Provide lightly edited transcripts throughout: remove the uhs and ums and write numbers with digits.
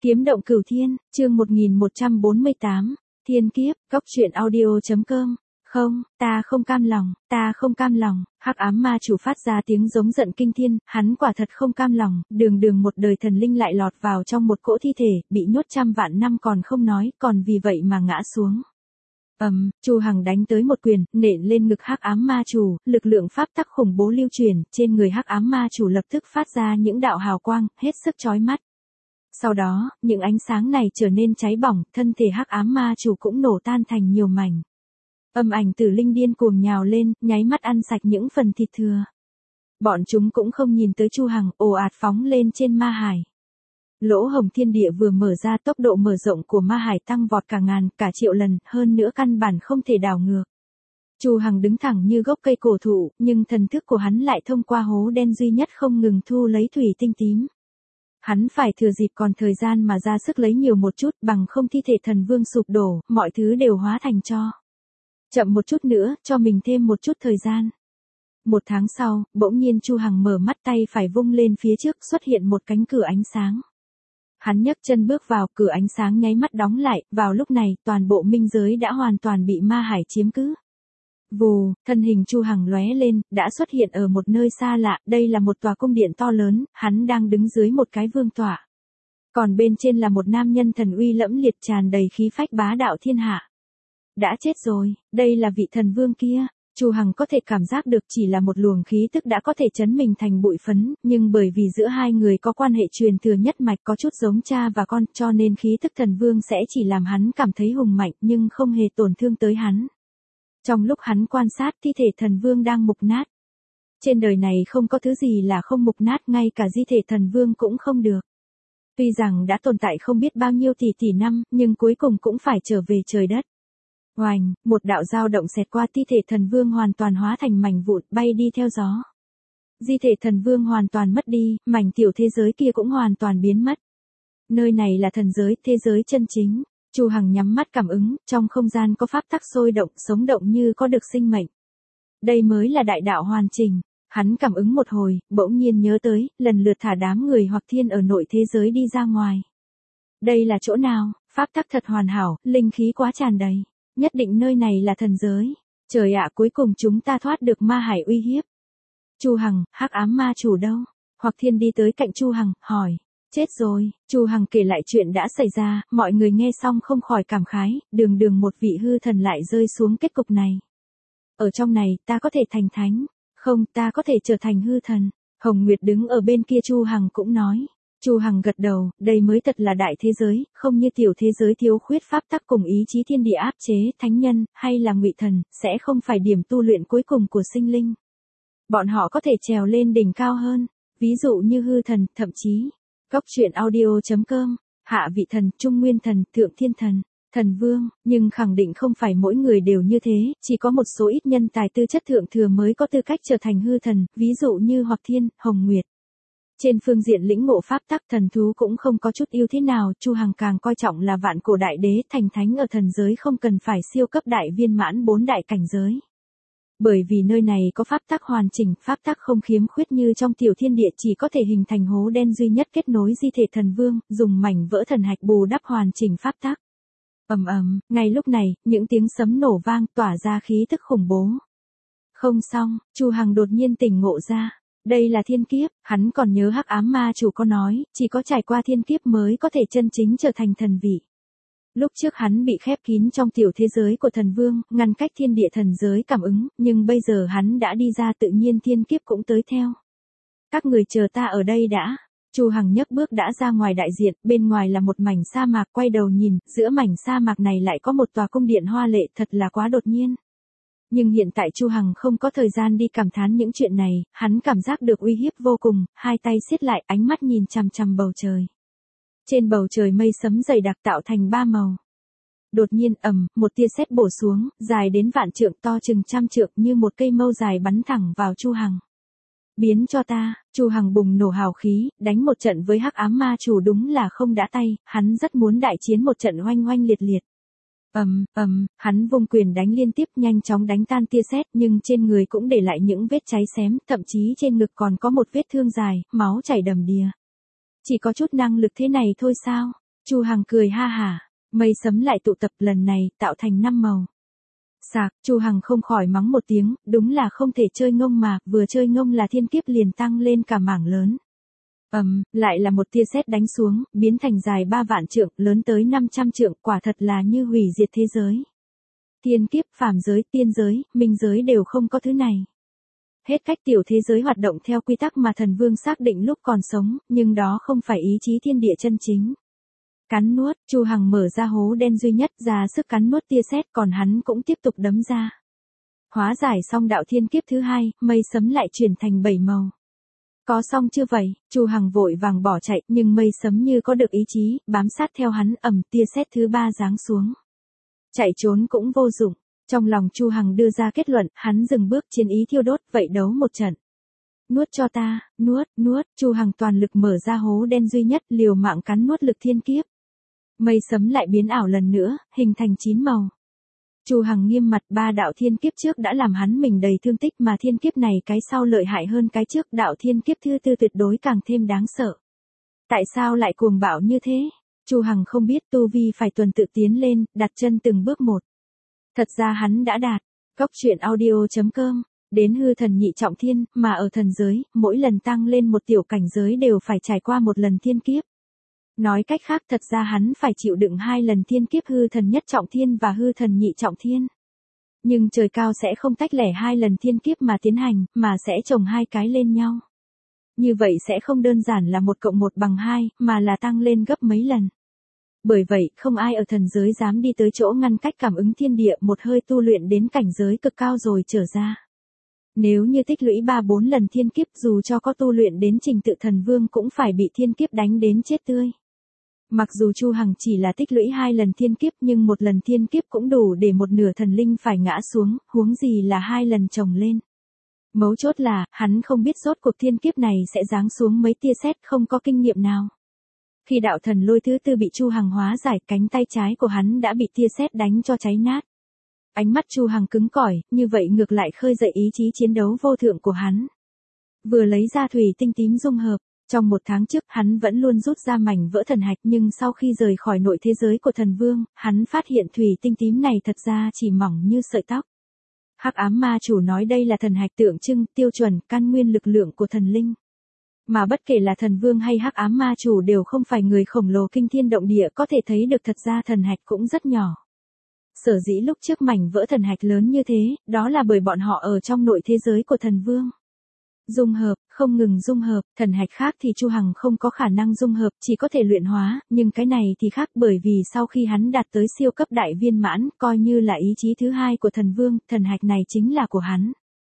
Kiếm động cửu thiên, chương 1148, thiên kiếp, góc truyện audio.com. Không, ta không cam lòng, ta không cam lòng, hắc ám ma chủ phát ra tiếng giống giận kinh thiên, hắn quả thật không cam lòng, đường một đời thần linh lại lọt vào trong một cỗ thi thể, bị nhốt trăm vạn năm còn không nói, còn vì vậy mà ngã xuống. Chu Hằng đánh tới một quyền, nện lên ngực hắc ám ma chủ, lực lượng pháp tắc khủng bố lưu truyền, trên người hắc ám ma chủ lập tức phát ra những đạo hào quang, hết sức chói mắt. Sau đó, những ánh sáng này trở nên cháy bỏng, thân thể hắc ám ma chủ cũng nổ tan thành nhiều mảnh. Âm ảnh tử linh điên cuồng nhào lên, nháy mắt ăn sạch những phần thịt thừa. Bọn chúng cũng không nhìn tới Chu Hằng, ồ ạt phóng lên trên ma hải. Lỗ hổng thiên địa vừa mở ra, tốc độ mở rộng của ma hải tăng vọt cả ngàn, cả triệu lần, hơn nữa căn bản không thể đảo ngược. Chu Hằng đứng thẳng như gốc cây cổ thụ, nhưng thần thức của hắn lại thông qua hố đen duy nhất không ngừng thu lấy thủy tinh tím. Hắn phải thừa dịp còn thời gian mà ra sức lấy nhiều một chút, bằng không thi thể thần vương sụp đổ, mọi thứ đều hóa thành tro. Chậm một chút nữa, cho mình thêm một chút thời gian. Một tháng sau, bỗng nhiên Chu Hằng mở mắt, tay phải vung lên phía trước, xuất hiện một cánh cửa ánh sáng. Hắn nhấc chân bước vào, cửa ánh sáng nháy mắt đóng lại, vào lúc này, toàn bộ minh giới đã hoàn toàn bị ma hải chiếm cứ. Vù, thân hình Chu Hằng lóe lên, đã xuất hiện ở một nơi xa lạ, đây là một tòa cung điện to lớn, hắn đang đứng dưới một cái vương tọa. Còn bên trên là một nam nhân thần uy lẫm liệt tràn đầy khí phách bá đạo thiên hạ. Đã chết rồi, đây là vị thần vương kia. Chu Hằng có thể cảm giác được chỉ là một luồng khí tức đã có thể chấn mình thành bụi phấn, nhưng bởi vì giữa hai người có quan hệ truyền thừa nhất mạch có chút giống cha và con, cho nên khí tức thần vương sẽ chỉ làm hắn cảm thấy hùng mạnh nhưng không hề tổn thương tới hắn. Trong lúc hắn quan sát, thi thể thần vương đang mục nát. Trên đời này không có thứ gì là không mục nát, ngay cả di thể thần vương cũng không được. Tuy rằng đã tồn tại không biết bao nhiêu tỷ năm, nhưng cuối cùng cũng phải trở về trời đất. Oành, một đạo dao động xẹt qua, thi thể thần vương hoàn toàn hóa thành mảnh vụn, bay đi theo gió. Di thể thần vương hoàn toàn mất đi, mảnh tiểu thế giới kia cũng hoàn toàn biến mất. Nơi này là thần giới, thế giới chân chính. Chu Hằng nhắm mắt cảm ứng, trong không gian có pháp tắc sôi động, sống động như có được sinh mệnh. Đây mới là đại đạo hoàn chỉnh. Hắn cảm ứng một hồi, bỗng nhiên nhớ tới, lần lượt thả đám người hoặc thiên ở nội thế giới đi ra ngoài. Đây là chỗ nào? Pháp tắc thật hoàn hảo, linh khí quá tràn đầy. Nhất định nơi này là thần giới. Trời ạ, cuối cùng chúng ta thoát được ma hải uy hiếp. Chu Hằng, hắc ám ma chủ đâu? Hoặc thiên đi tới cạnh Chu Hằng, hỏi. Chết rồi. Chu Hằng kể lại chuyện đã xảy ra, mọi người nghe xong không khỏi cảm khái, đường một vị hư thần lại rơi xuống kết cục này. Ở trong này, ta có thể thành thánh. Không, ta có thể trở thành hư thần. Hồng Nguyệt đứng ở bên kia, Chu Hằng cũng nói. Chu Hằng gật đầu, đây mới thật là đại thế giới, không như tiểu thế giới thiếu khuyết pháp tắc cùng ý chí thiên địa áp chế, thánh nhân, hay là ngụy thần, sẽ không phải điểm tu luyện cuối cùng của sinh linh. Bọn họ có thể trèo lên đỉnh cao hơn, ví dụ như hư thần, thậm chí, góc truyện audio.com, hạ vị thần, trung nguyên thần, thượng thiên thần, thần vương, nhưng khẳng định không phải mỗi người đều như thế, chỉ có một số ít nhân tài tư chất thượng thừa mới có tư cách trở thành hư thần, ví dụ như Hoặc Thiên, Hồng Nguyệt. Trên phương diện lĩnh ngộ pháp tắc thần thú cũng không có chút ưu thế nào, Chu Hằng càng coi trọng là vạn cổ đại đế, thành thánh ở thần giới không cần phải siêu cấp đại viên mãn 4 đại cảnh giới. Bởi vì nơi này có pháp tắc hoàn chỉnh, pháp tắc không khiếm khuyết như trong tiểu thiên địa, chỉ có thể hình thành hố đen duy nhất kết nối di thể thần vương, dùng mảnh vỡ thần hạch bù đắp hoàn chỉnh pháp tắc. Ngay lúc này, những tiếng sấm nổ vang tỏa ra khí tức khủng bố. Không xong, Chu Hằng đột nhiên tỉnh ngộ ra. Đây là thiên kiếp, hắn còn nhớ hắc ám ma chủ có nói, chỉ có trải qua thiên kiếp mới có thể chân chính trở thành thần vị. Lúc trước hắn bị khép kín trong tiểu thế giới của thần vương, ngăn cách thiên địa thần giới cảm ứng, nhưng bây giờ hắn đã đi ra, tự nhiên thiên kiếp cũng tới theo. Các người chờ ta ở đây đã. Chu Hằng nhấc bước đã ra ngoài đại diện, bên ngoài là một mảnh sa mạc, quay đầu nhìn, giữa mảnh sa mạc này lại có một tòa cung điện hoa lệ, thật là quá đột nhiên. Nhưng hiện tại Chu Hằng không có thời gian đi cảm thán những chuyện này, hắn cảm giác được uy hiếp vô cùng, hai tay siết lại, ánh mắt nhìn chằm chằm bầu trời. Trên bầu trời mây sấm dày đặc tạo thành 3 màu. Đột nhiên một tia sét bổ xuống, dài đến vạn trượng, to chừng trăm trượng, như một cây mâu dài bắn thẳng vào Chu Hằng. Biến cho ta. Chu Hằng bùng nổ hào khí, đánh một trận với hắc ám ma chủ đúng là không đã tay, hắn rất muốn đại chiến một trận oanh oanh liệt liệt. Hắn vung quyền đánh liên tiếp, nhanh chóng đánh tan tia sét, nhưng trên người cũng để lại những vết cháy xém, thậm chí trên ngực còn có một vết thương dài, máu chảy đầm đìa. Chỉ có chút năng lực thế này thôi sao? Chu Hằng cười ha hả, mây sấm lại tụ tập lần này tạo thành 5 màu. Sạc, Chu Hằng không khỏi mắng một tiếng, đúng là không thể chơi ngông mà, vừa chơi ngông là thiên kiếp liền tăng lên cả mảng lớn. Lại là một tia sét đánh xuống, biến thành dài 3 vạn trượng, lớn tới 500 trượng, quả thật là như hủy diệt thế giới. Thiên kiếp, phàm giới, tiên giới, minh giới đều không có thứ này. Hết cách tiểu thế giới hoạt động theo quy tắc mà thần vương xác định lúc còn sống, nhưng đó không phải ý chí thiên địa chân chính. Cắn nuốt, Chu Hằng mở ra hố đen duy nhất, ra sức cắn nuốt tia sét, còn hắn cũng tiếp tục đấm ra. Hóa giải xong đạo thiên kiếp thứ hai, mây sấm lại chuyển thành 7 màu. Có xong chưa vậy, Chu Hằng vội vàng bỏ chạy, nhưng mây sấm như có được ý chí, bám sát theo hắn, tia sét thứ 3 giáng xuống. Chạy trốn cũng vô dụng. Trong lòng Chu Hằng đưa ra kết luận, hắn dừng bước, chiến ý thiêu đốt, vậy đấu một trận. Nuốt cho ta, nuốt, Chu Hằng toàn lực mở ra hố đen duy nhất, liều mạng cắn nuốt lực thiên kiếp. Mây sấm lại biến ảo lần nữa, hình thành 9 màu. Chu Hằng nghiêm mặt, 3 đạo thiên kiếp trước đã làm hắn mình đầy thương tích, mà thiên kiếp này cái sau lợi hại hơn cái trước, đạo thiên kiếp thứ 4 tuyệt đối càng thêm đáng sợ. Tại sao lại cuồng bạo như thế? Chu Hằng không biết, tu vi phải tuần tự tiến lên, đặt chân từng bước một. Thật ra hắn đã đạt. Góc truyện audio.com. Đến hư thần nhị trọng thiên, mà ở thần giới, mỗi lần tăng lên một tiểu cảnh giới đều phải trải qua một lần thiên kiếp. Nói cách khác, thật ra hắn phải chịu đựng 2 lần thiên kiếp hư thần nhất trọng thiên và hư thần nhị trọng thiên. Nhưng trời cao sẽ không tách lẻ 2 lần thiên kiếp mà tiến hành, mà sẽ chồng 2 cái lên nhau. Như vậy sẽ không đơn giản là 1 cộng 1 bằng 2, mà là tăng lên gấp mấy lần. Bởi vậy, không ai ở thần giới dám đi tới chỗ ngăn cách cảm ứng thiên địa, một hơi tu luyện đến cảnh giới cực cao rồi trở ra. Nếu như tích lũy 3-4 lần thiên kiếp, dù cho có tu luyện đến trình tự thần vương cũng phải bị thiên kiếp đánh đến chết tươi. Mặc dù Chu Hằng chỉ là tích lũy 2 lần thiên kiếp, nhưng 1 lần thiên kiếp cũng đủ để một nửa thần linh phải ngã xuống, huống gì là 2 lần chồng lên. Mấu chốt là, hắn không biết rốt cuộc thiên kiếp này sẽ giáng xuống mấy tia sét, không có kinh nghiệm nào. Khi đạo thần lôi thứ 4 bị Chu Hằng hóa giải, cánh tay trái của hắn đã bị tia sét đánh cho cháy nát. Ánh mắt Chu Hằng cứng cỏi, như vậy ngược lại khơi dậy ý chí chiến đấu vô thượng của hắn. Vừa lấy ra thủy tinh tím dung hợp, trong 1 tháng trước hắn vẫn luôn rút ra mảnh vỡ thần hạch, nhưng sau khi rời khỏi nội thế giới của thần vương, hắn phát hiện thủy tinh tím này thật ra chỉ mỏng như sợi tóc. Hắc ám ma chủ nói đây là thần hạch tượng trưng, tiêu chuẩn, căn nguyên lực lượng của thần linh. Mà bất kể là thần vương hay hắc ám ma chủ đều không phải người khổng lồ kinh thiên động địa, có thể thấy được thật ra thần hạch cũng rất nhỏ. Sở dĩ lúc trước mảnh vỡ thần hạch lớn như thế, đó là bởi bọn họ ở trong nội thế giới của thần vương. Dung hợp, không ngừng dung hợp, thần hạch khác thì Chu Hằng không có khả năng dung hợp, chỉ có thể luyện hóa, nhưng cái này thì khác, bởi vì sau khi hắn đạt tới siêu cấp đại viên mãn, coi như là ý chí thứ 2 của thần vương, thần hạch này chính là của hắn.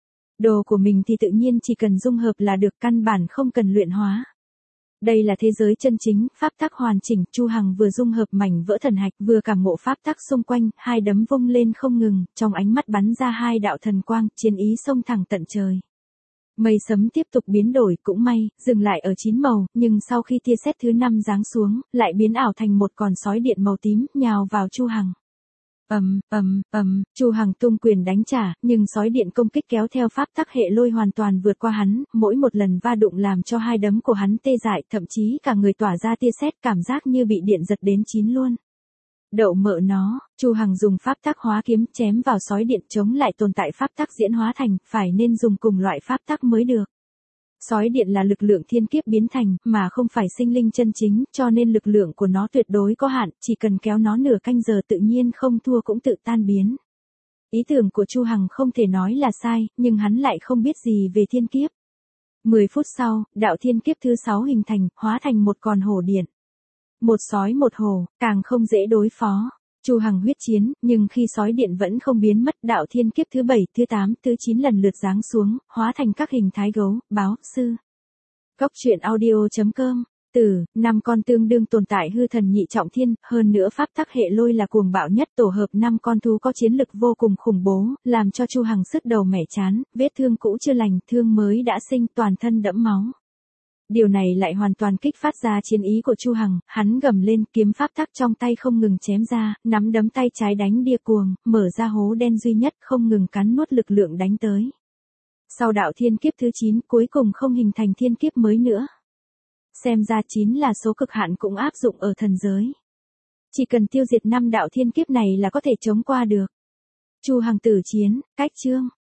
Đồ của mình thì tự nhiên chỉ cần dung hợp là được, căn bản không cần luyện hóa. Đây là thế giới chân chính, pháp tắc hoàn chỉnh, Chu Hằng vừa dung hợp mảnh vỡ thần hạch, vừa cảm ngộ pháp tắc xung quanh, 2 đấm vung lên không ngừng, trong ánh mắt bắn ra 2 đạo thần quang, chiến ý xông thẳng tận trời. Mây sấm tiếp tục biến đổi, cũng may, dừng lại ở 9 màu, nhưng sau khi tia sét thứ 5 giáng xuống, lại biến ảo thành một con sói điện màu tím, nhào vào Chu Hằng. Chu Hằng tung quyền đánh trả, nhưng sói điện công kích kéo theo pháp tắc hệ lôi hoàn toàn vượt qua hắn, mỗi một lần va đụng làm cho 2 đấm của hắn tê dại, thậm chí cả người tỏa ra tia sét, cảm giác như bị điện giật đến chín luôn. Đậu mợ nó, Chu Hằng dùng pháp tắc hóa kiếm chém vào sói điện, chống lại tồn tại pháp tắc diễn hóa thành, phải nên dùng cùng loại pháp tắc mới được. Sói điện là lực lượng thiên kiếp biến thành, mà không phải sinh linh chân chính, cho nên lực lượng của nó tuyệt đối có hạn, chỉ cần kéo nó nửa canh giờ tự nhiên không thua cũng tự tan biến. Ý tưởng của Chu Hằng không thể nói là sai, nhưng hắn lại không biết gì về thiên kiếp. 10 phút sau, đạo thiên kiếp thứ 6 hình thành, hóa thành một con hổ điện. Một sói một hổ, càng không dễ đối phó. Chu Hằng huyết chiến, nhưng khi sói điện vẫn không biến mất, đạo thiên kiếp thứ 7, thứ 8, thứ 9 lần lượt giáng xuống, hóa thành các hình thái gấu, báo, sư. Góc truyện audio.com. 5 con tương đương tồn tại hư thần nhị trọng thiên, hơn nữa pháp tắc hệ lôi là cuồng bạo nhất, tổ hợp 5 con thú có chiến lực vô cùng khủng bố, làm cho Chu Hằng sứt đầu mẻ chán, vết thương cũ chưa lành, thương mới đã sinh, toàn thân đẫm máu. Điều này lại hoàn toàn kích phát ra chiến ý của Chu Hằng, hắn gầm lên, kiếm pháp tắc trong tay không ngừng chém ra, nắm đấm tay trái đánh đia cuồng, mở ra hố đen duy nhất, không ngừng cắn nuốt lực lượng đánh tới. Sau đạo thiên kiếp thứ 9, cuối cùng không hình thành thiên kiếp mới nữa. Xem ra 9 là số cực hạn cũng áp dụng ở thần giới. Chỉ cần tiêu diệt 5 đạo thiên kiếp này là có thể chống qua được. Chu Hằng tử chiến, cách chương.